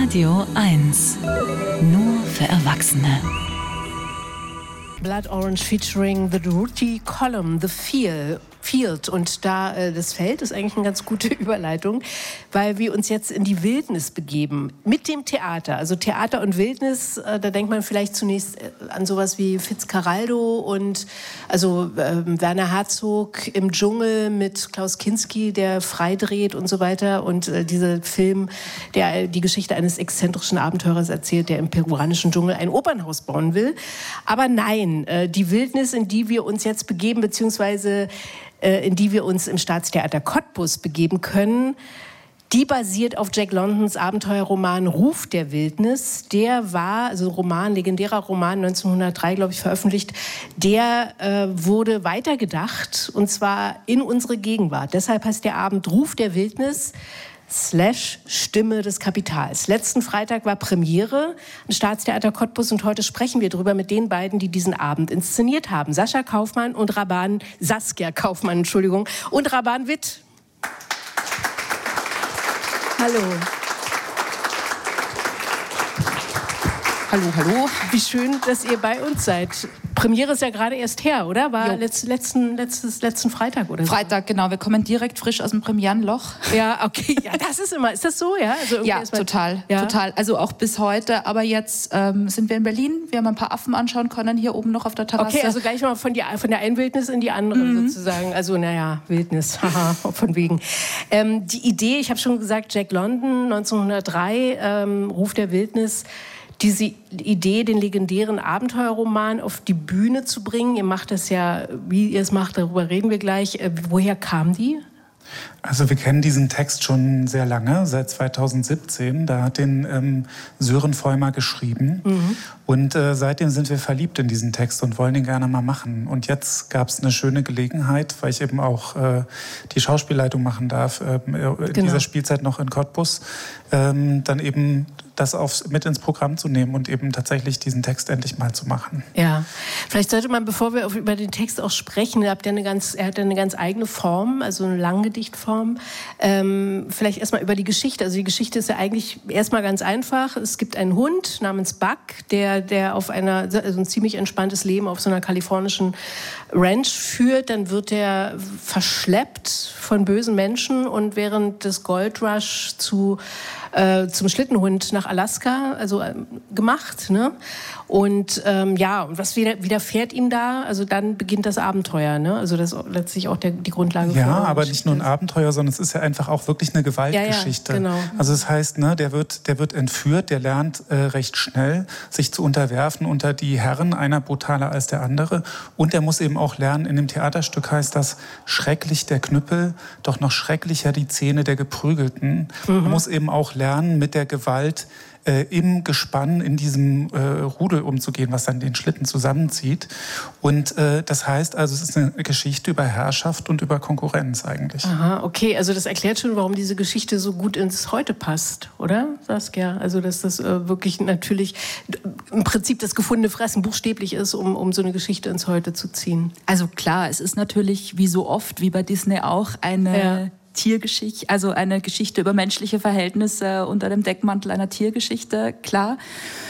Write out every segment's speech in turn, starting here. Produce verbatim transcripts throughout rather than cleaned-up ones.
Radio eins. Nur für Erwachsene. Blood Orange featuring The Ruti Column, The Feel. Field. Und da äh, das Feld ist eigentlich eine ganz gute Überleitung, weil wir uns jetzt in die Wildnis begeben. Mit dem Theater. Also Theater und Wildnis, äh, da denkt man vielleicht zunächst äh, an sowas wie Fitzcarraldo und also äh, Werner Herzog im Dschungel mit Klaus Kinski, der freidreht und so weiter. Und äh, dieser Film, der die Geschichte eines exzentrischen Abenteurers erzählt, der im peruanischen Dschungel ein Opernhaus bauen will. Aber nein, äh, die Wildnis, in die wir uns jetzt begeben, beziehungsweise in die wir uns im Staatstheater Cottbus begeben können, die basiert auf Jack Londons Abenteuerroman Ruf der Wildnis. Der war, also Roman, legendärer Roman, neunzehnhundertdrei, glaube ich, veröffentlicht. Der äh, wurde weitergedacht, und zwar in unsere Gegenwart. Deshalb heißt der Abend Ruf der Wildnis slash Stimme des Kapitals. Letzten Freitag war Premiere im Staatstheater Cottbus und heute sprechen wir drüber mit den beiden, die diesen Abend inszeniert haben. Sascha Kaufmann und Raban, Saskia Kaufmann, Entschuldigung, und Raban Witt. Hallo. Hallo, hallo. Wie schön, dass ihr bei uns seid. Premiere ist ja gerade erst her, oder? War letzt, letzten, letztes, letzten Freitag oder so? Freitag, genau. Wir kommen direkt frisch aus dem Premierenloch. Ja, okay. Ja, das ist immer, ist das so? Ja, also ja total, ja, total. Also auch bis heute. Aber jetzt ähm, sind wir in Berlin. Wir haben ein paar Affen anschauen können, hier oben noch auf der Terrasse. Okay, also gleich mal von, die, von der einen Wildnis in die andere mhm. sozusagen. Also naja, Wildnis, haha, von wegen. Ähm, die Idee, ich habe schon gesagt, Jack London, neunzehnhundertdrei, ähm, Ruf der Wildnis. Diese Idee, den legendären Abenteuerroman auf die Bühne zu bringen, ihr macht das ja, wie ihr es macht, darüber reden wir gleich. Äh, woher kam die? Also wir kennen diesen Text schon sehr lange, seit zweitausendsiebzehn. Da hat den ähm, Sören Vollmer geschrieben. Mhm. Und äh, seitdem sind wir verliebt in diesen Text und wollen ihn gerne mal machen. Und jetzt gab es eine schöne Gelegenheit, weil ich eben auch äh, die Schauspielleitung machen darf, äh, in genau. dieser Spielzeit noch in Cottbus, ähm, dann eben das aufs, mit ins Programm zu nehmen und eben tatsächlich diesen Text endlich mal zu machen. Ja, vielleicht sollte man, bevor wir auf, über den Text auch sprechen, ihr habt ja eine ganz, er hat ja eine ganz eigene Form, also eine Langgedichtform. Ähm, vielleicht erstmal über die Geschichte. Also die Geschichte ist ja eigentlich erstmal ganz einfach. Es gibt einen Hund namens Buck, der, der auf einer, also ein ziemlich entspanntes Leben auf so einer kalifornischen Ranch führt. Dann wird er verschleppt von bösen Menschen und während des Goldrush zu Äh, zum Schlittenhund nach Alaska, also äh, gemacht, ne? Und ähm, ja, und was wieder, widerfährt ihm da? Also dann beginnt das Abenteuer, ne? Also das ist letztlich auch der, die Grundlage. Ja, aber nicht nur ein Abenteuer, sondern es ist ja einfach auch wirklich eine Gewaltgeschichte. Ja, ja, genau. Also das heißt, ne, der wird, der wird entführt, der lernt äh, recht schnell, sich zu unterwerfen unter die Herren, einer brutaler als der andere. Und er muss eben auch lernen, in dem Theaterstück heißt das, schrecklich der Knüppel, doch noch schrecklicher die Zähne der Geprügelten. Mhm. Er muss eben auch lernen, mit der Gewalt äh, im Gespann, in diesem äh, Rudel umzugehen, was dann den Schlitten zusammenzieht. Und äh, das heißt also, es ist eine Geschichte über Herrschaft und über Konkurrenz eigentlich. Aha, okay, also das erklärt schon, warum diese Geschichte so gut ins Heute passt, oder, Saskia? Also dass das äh, wirklich natürlich im Prinzip das gefundene Fressen buchstäblich ist, um, um so eine Geschichte ins Heute zu ziehen. Also klar, es ist natürlich, wie so oft, wie bei Disney auch, eine... Ja. Tiergeschichte, also eine Geschichte über menschliche Verhältnisse unter dem Deckmantel einer Tiergeschichte, klar.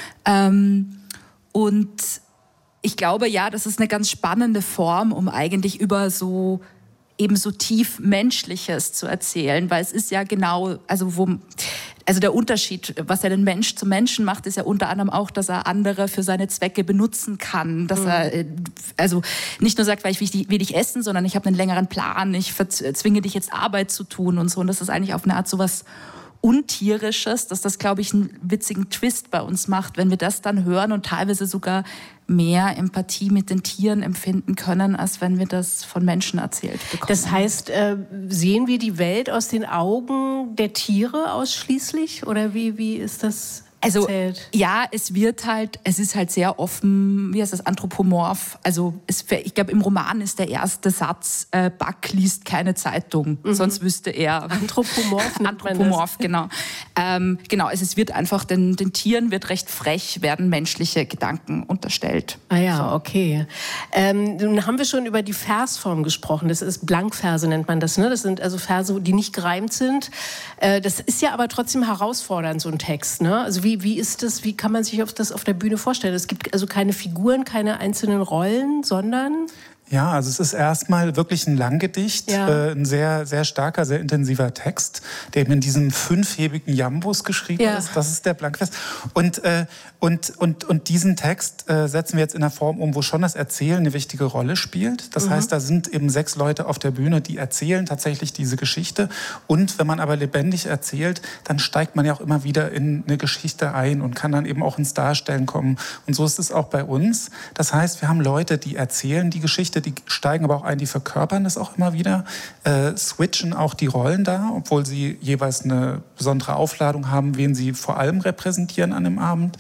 Ähm, und ich glaube, ja, das ist eine ganz spannende Form, um eigentlich über so eben so tief Menschliches zu erzählen, weil es ist ja genau, also wo, also der Unterschied, was er den Mensch zum Menschen macht, ist ja unter anderem auch, dass er andere für seine Zwecke benutzen kann, dass mhm. er also nicht nur sagt, weil ich will dich, will dich essen, sondern ich habe einen längeren Plan, ich zwinge dich jetzt Arbeit zu tun und so, und das ist eigentlich auf eine Art sowas Untierisches, dass das, glaube ich, einen witzigen Twist bei uns macht, wenn wir das dann hören und teilweise sogar mehr Empathie mit den Tieren empfinden können, als wenn wir das von Menschen erzählt bekommen. Das heißt, äh, sehen wir die Welt aus den Augen der Tiere ausschließlich? Oder wie, wie ist das? Also erzählt? Ja, es wird halt, es ist halt sehr offen, wie heißt das, anthropomorph. Also es, ich glaube, im Roman ist der erste Satz, äh, Buck liest keine Zeitung, mhm. sonst wüsste er. Anthropomorph nennt man Anthropomorph, das. genau. Ähm, genau, also es wird einfach, den, den Tieren wird recht frech, werden menschliche Gedanken unterstellt. Ah ja, okay. Ähm, nun haben wir schon über die Versform gesprochen. Das ist Blankverse, nennt man das. Ne? Das sind also Verse, die nicht gereimt sind. Äh, das ist ja aber trotzdem herausfordernd, so ein Text. Ne? Also wie, wie ist das, wie kann man sich auf das auf der Bühne vorstellen? Es gibt also keine Figuren, keine einzelnen Rollen, sondern... Ja, also es ist erstmal wirklich ein Langgedicht, ja. äh, ein sehr, sehr starker, sehr intensiver Text, der eben in diesem fünfhebigen Jambus geschrieben ja. ist. Das ist der Blankvers. Und, äh, und, und, und diesen Text äh, setzen wir jetzt in einer Form um, wo schon das Erzählen eine wichtige Rolle spielt. Das mhm. heißt, da sind eben sechs Leute auf der Bühne, die erzählen tatsächlich diese Geschichte. Und wenn man aber lebendig erzählt, dann steigt man ja auch immer wieder in eine Geschichte ein und kann dann eben auch ins Darstellen kommen. Und so ist es auch bei uns. Das heißt, wir haben Leute, die erzählen die Geschichte, die steigen aber auch ein, die verkörpern das auch immer wieder, äh, switchen auch die Rollen da, obwohl sie jeweils eine besondere Aufladung haben, wen sie vor allem repräsentieren an dem Abend.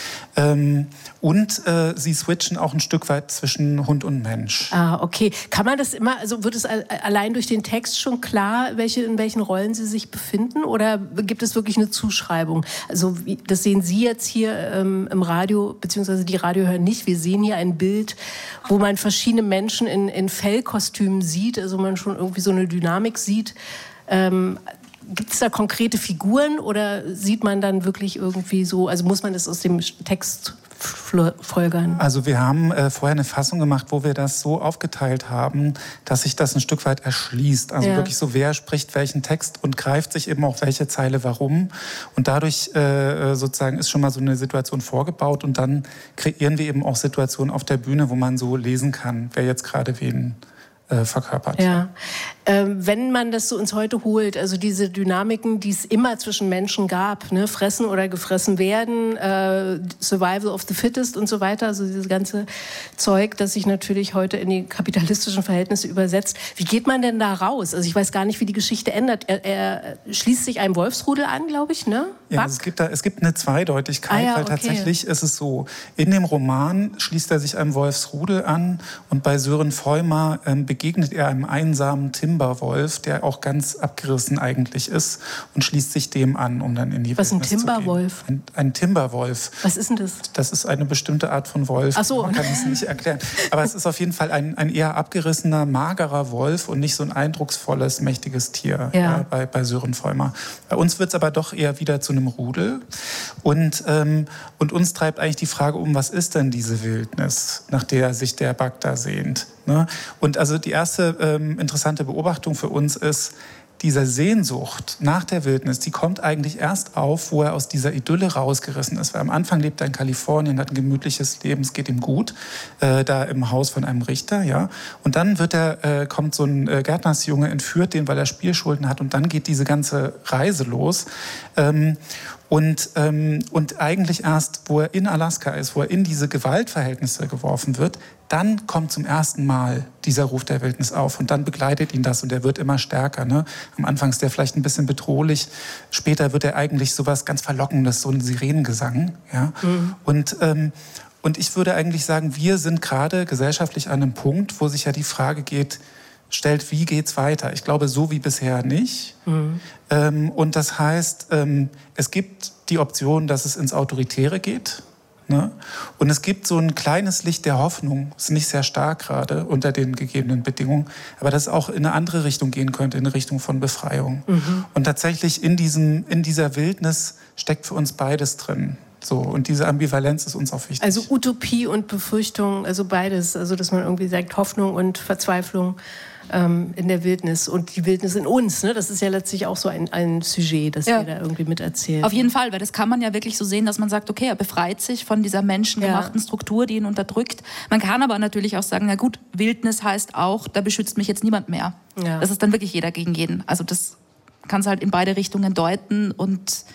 Ähm, und äh, sie switchen auch ein Stück weit zwischen Hund und Mensch. Ah, okay. Kann man das immer, also wird es allein durch den Text schon klar, welche, in welchen Rollen sie sich befinden? Oder gibt es wirklich eine Zuschreibung? Also wie, das sehen Sie jetzt hier ähm, im Radio, beziehungsweise die Radiohörer nicht. Wir sehen hier ein Bild, wo man verschiedene Menschen in, in Fellkostümen sieht, also man schon irgendwie so eine Dynamik sieht. Ähm, Gibt es da konkrete Figuren oder sieht man dann wirklich irgendwie so, also muss man das aus dem Text folgern? Also wir haben äh, vorher eine Fassung gemacht, wo wir das so aufgeteilt haben, dass sich das ein Stück weit erschließt. Also ja. wirklich so, wer spricht welchen Text und greift sich eben auch welche Zeile warum. Und dadurch äh, sozusagen ist schon mal so eine Situation vorgebaut und dann kreieren wir eben auch Situationen auf der Bühne, wo man so lesen kann, wer jetzt gerade wen äh, verkörpert. Ja. Ähm, wenn man das so ins Heute holt, also diese Dynamiken, die es immer zwischen Menschen gab, ne, fressen oder gefressen werden, äh, Survival of the Fittest und so weiter, also dieses ganze Zeug, das sich natürlich heute in die kapitalistischen Verhältnisse übersetzt. Wie geht man denn da raus? Also ich weiß gar nicht, wie die Geschichte ändert. Er, er schließt sich einem Wolfsrudel an, glaube ich, ne? Ja, also es gibt da, es gibt eine Zweideutigkeit, ah, ja, weil okay. tatsächlich ist es so, in dem Roman schließt er sich einem Wolfsrudel an und bei Sören Feumer ähm, begegnet er einem einsamen Tim Timberwolf, der auch ganz abgerissen eigentlich ist und schließt sich dem an, um dann in die Was ist ein Wildnis Timberwolf? Ein, ein Timberwolf. Was ist denn das? Das ist eine bestimmte Art von Wolf. Ach so. Man kann es nicht erklären. Aber es ist auf jeden Fall ein, ein eher abgerissener, magerer Wolf und nicht so ein eindrucksvolles, mächtiges Tier ja. Ja, bei, bei Sören Feumer. Bei uns wird es aber doch eher wieder zu einem Rudel. Und, ähm, und uns treibt eigentlich die Frage um, was ist denn diese Wildnis, nach der sich der Buck da sehnt? Ne? Und also die erste ähm, interessante Beobachtung für uns ist, diese Sehnsucht nach der Wildnis, die kommt eigentlich erst auf, wo er aus dieser Idylle rausgerissen ist. Weil am Anfang lebt er in Kalifornien, hat ein gemütliches Leben, es geht ihm gut, äh, da im Haus von einem Richter. Ja. Und dann wird er, äh, kommt so ein äh, Gärtnersjunge, entführt den, weil er Spielschulden hat. Und dann geht diese ganze Reise los. Ähm, Und, ähm, und eigentlich erst, wo er in Alaska ist, wo er in diese Gewaltverhältnisse geworfen wird, dann kommt zum ersten Mal dieser Ruf der Wildnis auf und dann begleitet ihn das und er wird immer stärker. Ne? Am Anfang ist der vielleicht ein bisschen bedrohlich, später wird er eigentlich sowas ganz Verlockendes, so ein Sirenengesang. Ja? Mhm. Und, ähm, und ich würde eigentlich sagen, wir sind gerade gesellschaftlich an einem Punkt, wo sich ja die Frage geht, stellt, wie geht's weiter? Ich glaube, so wie bisher nicht. Mhm. Ähm, und das heißt, ähm, es gibt die Option, dass es ins Autoritäre geht. Ne? Und es gibt so ein kleines Licht der Hoffnung, ist nicht sehr stark gerade unter den gegebenen Bedingungen, aber dass es auch in eine andere Richtung gehen könnte, in eine Richtung von Befreiung. Mhm. Und tatsächlich in, diesem, in dieser Wildnis steckt für uns beides drin. So, und diese Ambivalenz ist uns auch wichtig. Also Utopie und Befürchtung, also beides. Also dass man irgendwie sagt, Hoffnung und Verzweiflung ähm, in der Wildnis und die Wildnis in uns. Ne? Das ist ja letztlich auch so ein, ein Sujet, das ja. wir da irgendwie miterzählen. Auf jeden Fall, weil das kann man ja wirklich so sehen, dass man sagt, okay, er befreit sich von dieser menschengemachten ja. Struktur, die ihn unterdrückt. Man kann aber natürlich auch sagen, na gut, Wildnis heißt auch, da beschützt mich jetzt niemand mehr. Ja. Das ist dann wirklich jeder gegen jeden. Also das kann es halt in beide Richtungen deuten und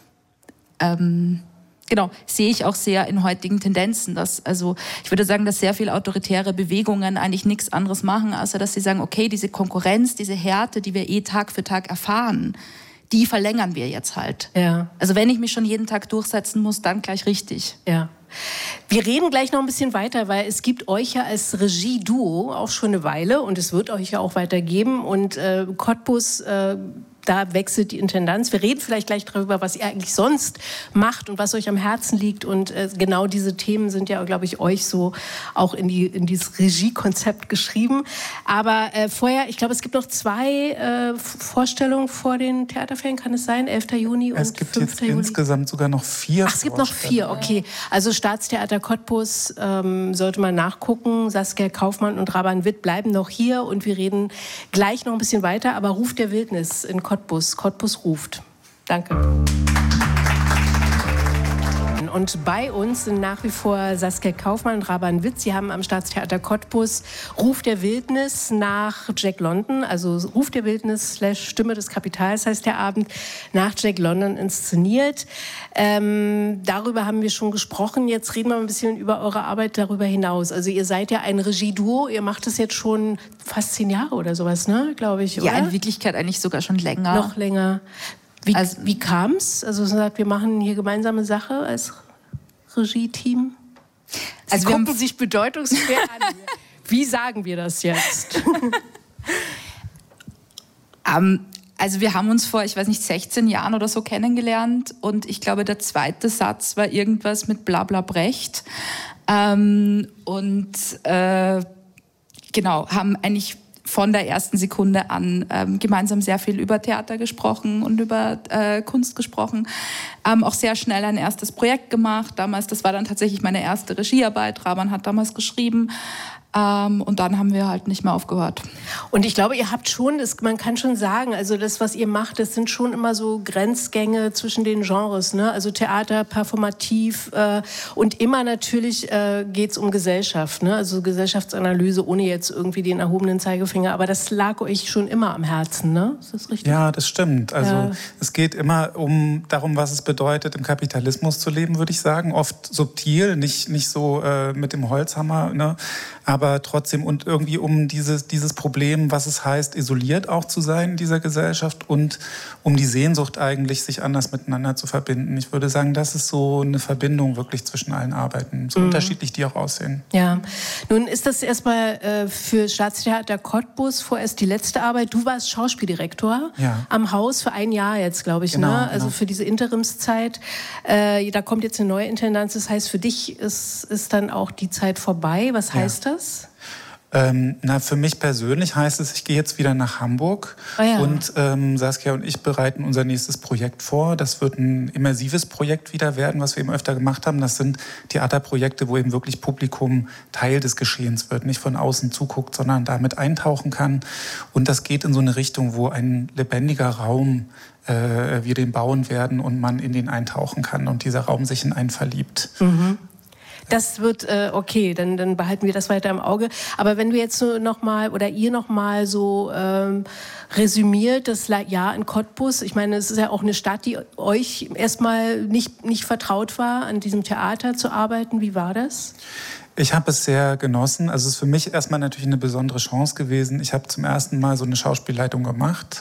ähm, genau, sehe ich auch sehr in heutigen Tendenzen, dass, also ich würde sagen, dass sehr viele autoritäre Bewegungen eigentlich nichts anderes machen, außer dass sie sagen, okay, diese Konkurrenz, diese Härte, die wir eh Tag für Tag erfahren, die verlängern wir jetzt halt. Ja. Also wenn ich mich schon jeden Tag durchsetzen muss, dann gleich richtig. Ja. Wir reden gleich noch ein bisschen weiter, weil es gibt euch ja als Regie-Duo auch schon eine Weile und es wird euch ja auch weitergeben. Und äh, Cottbus, äh, da wechselt die Intendanz. Wir reden vielleicht gleich darüber, was ihr eigentlich sonst macht und was euch am Herzen liegt. Und äh, genau diese Themen sind ja, glaube ich, euch so auch in, die, in dieses Regiekonzept geschrieben. Aber äh, vorher, ich glaube, es gibt noch zwei äh, Vorstellungen vor den Theaterferien, kann es sein? elfter Juni und es gibt fünfter jetzt Juli? Insgesamt sogar noch vier. Ach, es gibt noch vier, okay. Also Staatstheater Cottbus, ähm, sollte man nachgucken. Saskia Kaufmann und Raban Witt bleiben noch hier und wir reden gleich noch ein bisschen weiter. Aber Ruf der Wildnis in Cottbus. Cottbus. Cottbus ruft. Danke. Und bei uns sind nach wie vor Saskia Kaufmann und Raban Witt. Sie haben am Staatstheater Cottbus Ruf der Wildnis nach Jack London, also Ruf der Wildnis slash Stimme des Kapitals heißt der Abend, nach Jack London inszeniert. Ähm, darüber haben wir schon gesprochen. Jetzt reden wir ein bisschen über eure Arbeit darüber hinaus. Also ihr seid ja ein Regieduo. Ihr macht das jetzt schon fast zehn Jahre oder sowas, ne? Glaube ich, oder? Ja, in Wirklichkeit eigentlich sogar schon länger. Noch länger. Wie, also, wie kam es? Also man sagt, wir machen hier gemeinsame Sache als Regie-Team. Sie also gucken sich bedeutungsschwer an. Wie sagen wir das jetzt? um, also wir haben uns vor, ich weiß nicht, sechzehn Jahren oder so kennengelernt und ich glaube, der zweite Satz war irgendwas mit Blabla Brecht. Um, und äh, genau, haben eigentlich von der ersten Sekunde an ähm, gemeinsam sehr viel über Theater gesprochen und über äh, Kunst gesprochen. Ähm, auch sehr schnell ein erstes Projekt gemacht. Damals, das war dann tatsächlich meine erste Regiearbeit. Raban hat damals geschrieben. Ähm, und dann haben wir halt nicht mehr aufgehört. Und ich glaube, ihr habt schon, das, man kann schon sagen, also das, was ihr macht, das sind schon immer so Grenzgänge zwischen den Genres, ne? Also Theater, performativ äh, und immer natürlich äh, geht es um Gesellschaft, ne? Also Gesellschaftsanalyse, ohne jetzt irgendwie den erhobenen Zeigefinger. Aber das lag euch schon immer am Herzen, ne? Ist das richtig? Ja, das stimmt. Also ja. Es geht immer um darum, was es bedeutet, im Kapitalismus zu leben, würde ich sagen. Oft subtil, nicht, nicht so äh, mit dem Holzhammer, ne? Aber trotzdem und irgendwie um dieses, dieses Problem, was es heißt, isoliert auch zu sein in dieser Gesellschaft und um die Sehnsucht eigentlich, sich anders miteinander zu verbinden. Ich würde sagen, das ist so eine Verbindung wirklich zwischen allen Arbeiten, so mhm. unterschiedlich die auch aussehen. Ja, nun ist das erstmal äh, für Staatstheater Cottbus vorerst die letzte Arbeit. Du warst Schauspieldirektor ja. am Haus für ein Jahr jetzt, glaube ich, genau, ne? Also genau. für diese Interimszeit. Äh, da kommt jetzt eine neue Intendanz. Das heißt, für dich ist, ist dann auch die Zeit vorbei. Was heißt ja. das? Ähm, na, für mich persönlich heißt es, ich gehe jetzt wieder nach Hamburg oh ja. und ähm, Saskia und ich bereiten unser nächstes Projekt vor. Das wird ein immersives Projekt wieder werden, was wir eben öfter gemacht haben. Das sind Theaterprojekte, wo eben wirklich Publikum Teil des Geschehens wird, nicht von außen zuguckt, sondern damit eintauchen kann. Und das geht in so eine Richtung, wo ein lebendiger Raum äh, wir den bauen werden und man in den eintauchen kann und dieser Raum sich in einen verliebt. Mhm. Das wird, äh, okay, dann, dann behalten wir das weiter im Auge. Aber wenn du jetzt so noch mal oder ihr noch mal so ähm, resümiert, das Jahr in Cottbus, ich meine, es ist ja auch eine Stadt, die euch erstmal nicht, nicht vertraut war, an diesem Theater zu arbeiten. Wie war das? Ich habe es sehr genossen. Also es ist für mich erstmal natürlich eine besondere Chance gewesen. Ich habe zum ersten Mal so eine Schauspielleitung gemacht.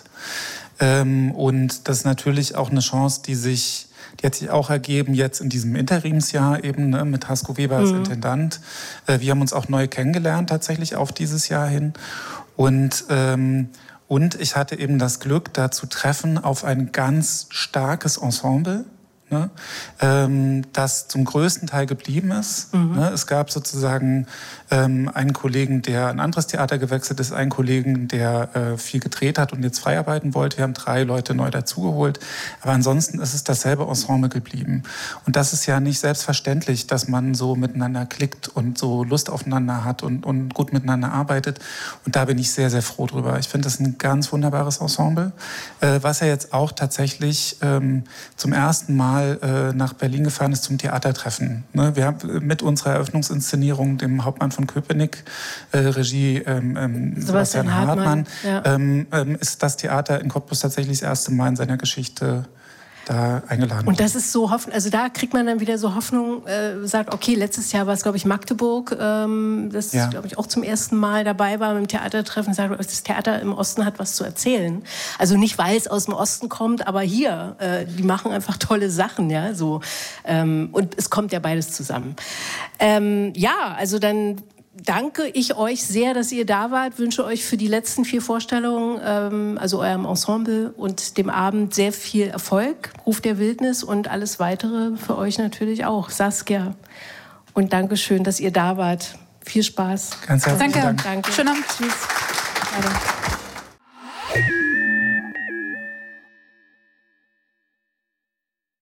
Ähm, und das ist natürlich auch eine Chance, die sich Die hat sich auch ergeben jetzt in diesem Interimsjahr eben, ne, mit Hasko Weber als mhm. Intendant. Äh, wir haben uns auch neu kennengelernt tatsächlich auf dieses Jahr hin. Und, ähm, und ich hatte eben das Glück, da zu treffen auf ein ganz starkes Ensemble, ne, ähm, das zum größten Teil geblieben ist. Mhm. Ne, es gab sozusagen ähm, einen Kollegen, der ein anderes Theater gewechselt ist, einen Kollegen, der äh, viel gedreht hat und jetzt frei arbeiten wollte. Wir haben drei Leute neu dazugeholt. Aber ansonsten ist es dasselbe Ensemble geblieben. Und das ist ja nicht selbstverständlich, dass man so miteinander klickt und so Lust aufeinander hat und, und gut miteinander arbeitet. Und da bin ich sehr, sehr froh drüber. Ich finde das ein ganz wunderbares Ensemble, äh, was ja jetzt auch tatsächlich ähm, zum ersten Mal äh, nach Berlin gefahren ist zum Theatertreffen. Ne? Wir haben mit unserer Eröffnungsinszenierung, dem Hauptmann von Köpenick, äh, Regie ähm, ähm, Sebastian Hartmann, ja. ähm, ähm, ist das Theater in Cottbus tatsächlich das erste Mal in seiner Geschichte da eingeladen Und das ist so Hoffnung, also da kriegt man dann wieder so Hoffnung, äh, sagt, okay, letztes Jahr war es, glaube ich, Magdeburg, ähm, das, ja. glaube ich, auch zum ersten Mal dabei war beim Theatertreffen, sagt, das Theater im Osten hat was zu erzählen. Also nicht, weil es aus dem Osten kommt, aber hier, äh, die machen einfach tolle Sachen, ja, so. Ähm, und es kommt ja beides zusammen. Ähm, ja, also dann danke ich euch sehr, dass ihr da wart. Wünsche euch für die letzten vier Vorstellungen, ähm, also eurem Ensemble und dem Abend sehr viel Erfolg. Ruf der Wildnis und alles Weitere für euch natürlich auch. Saskia. Und danke schön, dass ihr da wart. Viel Spaß. Ganz herzlichen Danke. Dank. Danke. Schönen Abend. Tschüss. Danke.